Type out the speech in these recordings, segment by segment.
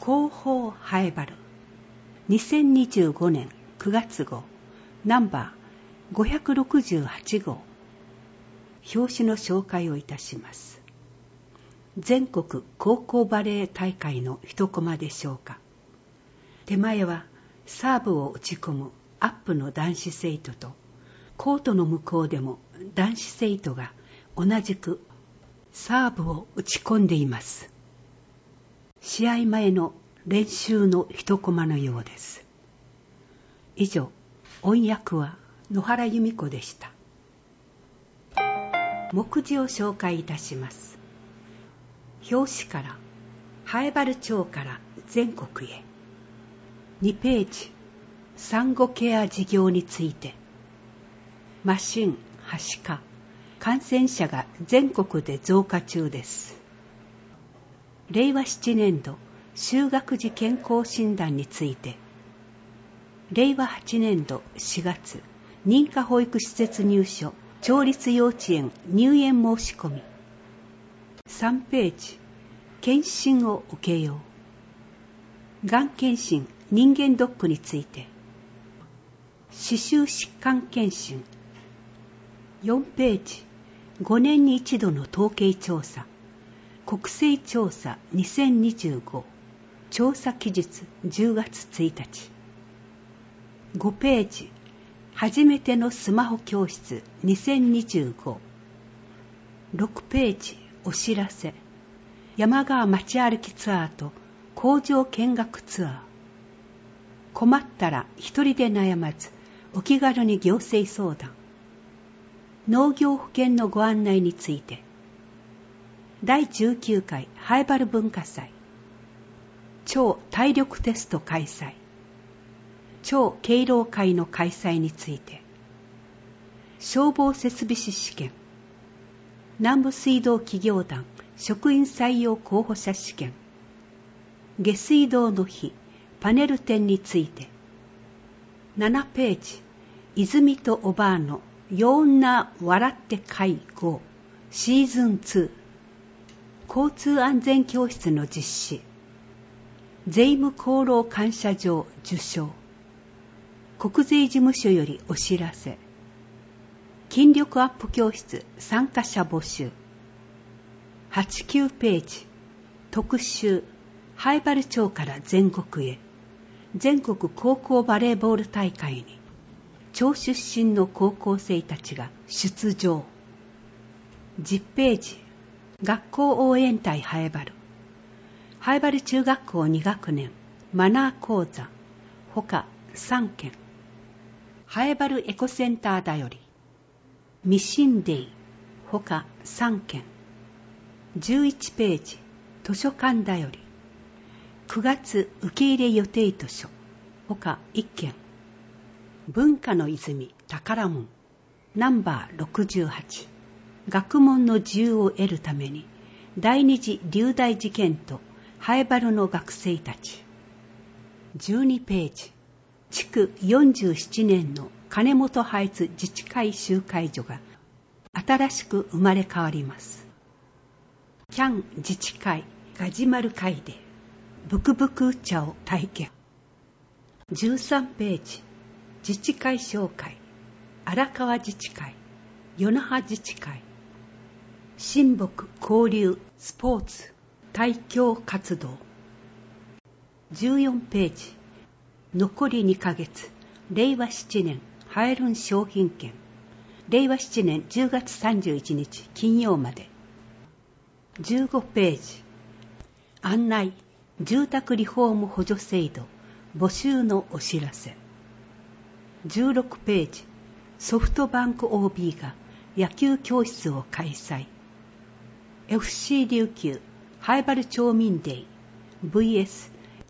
広報ハエバル2025年9月号ナンバー568号。表紙の紹介をいたします。全国高校バレー大会の一コマでしょうか。手前はサーブを打ち込むアップの男子生徒と、コートの向こうでも男子生徒が同じくサーブを打ち込んでいます。試合前の練習の一コマのようです。以上、音訳は野原由美子でした。目次を紹介いたします。表紙から、ハエバル町から全国へ。2ページ、産後ケア事業について。マシン、はしか、感染者が全国で増加中です。令和7年度就学時健康診断について。令和8年度4月、認可保育施設入所、町立幼稚園入園申し込み。3ページ、検診を受けよう。がん検診、人間ドックについて。歯周疾患検診。4ページ、5年に一度の統計調査。国勢調査2025。調査期日10月1日。5ページ、初めてのスマホ教室2025。6ページ、お知らせ。山川街歩きツアーと工場見学ツアー。困ったら一人で悩まず、お気軽に行政相談。農業保険のご案内について。第19回ハエバル文化祭。超体力テスト開催。超敬老会の開催について。消防設備士試験。南部水道企業団職員採用候補者試験。下水道の日パネル展について。7ページ、泉とおばあのよんな笑って会合シーズン2。交通安全教室の実施。税務功労感謝状受賞。国税事務所よりお知らせ。筋力アップ教室参加者募集。8、9ページ、特集、ハエバル町から全国へ。全国高校バレーボール大会に、町出身の高校生たちが出場。10ページ、学校応援隊ハエバル。ハエバル中学校2学年、マナー講座、ほか3件。ハエバルエコセンターだより。ミシンデイ、ほか3件。11ページ、図書館だより。9月受け入れ予定図書、ほか1件。文化の泉宝門、ナンバー68。学問の自由を得るために、第二次流大事件とハエバルの学生たち。12ページ、築47年の金本ハイツ自治会集会所が新しく生まれ変わります。キャン自治会ガジュマル会でブクブク茶を体験。13ページ、自治会紹介。荒川自治会、与那覇自治会。親睦交流スポーツ大協活動。14ページ、残り2ヶ月、令和7年ハエルン商品券。令和7年10月31日金曜まで。15ページ、案内、住宅リフォーム補助制度募集のお知らせ。16ページ、ソフトバンク OB が野球教室を開催。FC 琉球ハエバル町民デイ vs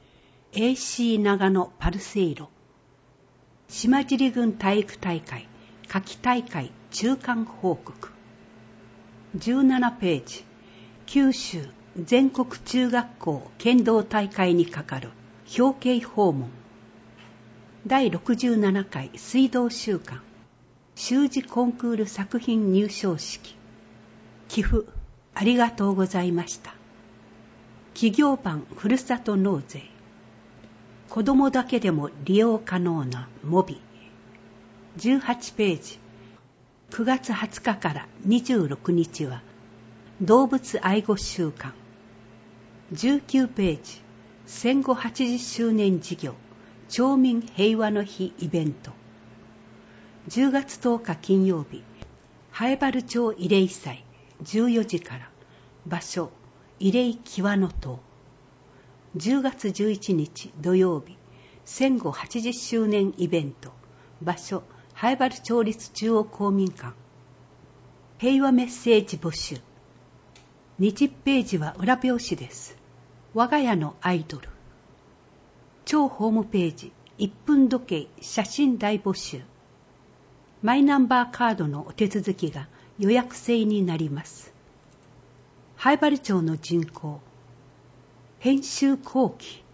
AC 長野パルセイロ。島尻郡体育大会夏季大会中間報告。17ページ、九州全国中学校剣道大会にかかる表敬訪問。第67回水道週間習字コンクール作品入賞式。寄付ありがとうございました。 企業版ふるさと納税、子どもだけでも利用可能なモビ、18ページ。9月20日から26日は動物愛護週間。19ページ。戦後80周年事業町民平和の日イベント。10月10日金曜日、南風原町慰霊祭14時から、場所慰霊木輪の塔。10月11日土曜日、戦後80周年イベント、場所南風原町立中央公民館。平和メッセージ募集。20ページは裏表紙です。我が家のアイドル。超ホームページ、1分時計写真大募集。マイナンバーカードのお手続きが予約制になります。南風原町の人口。編集後期。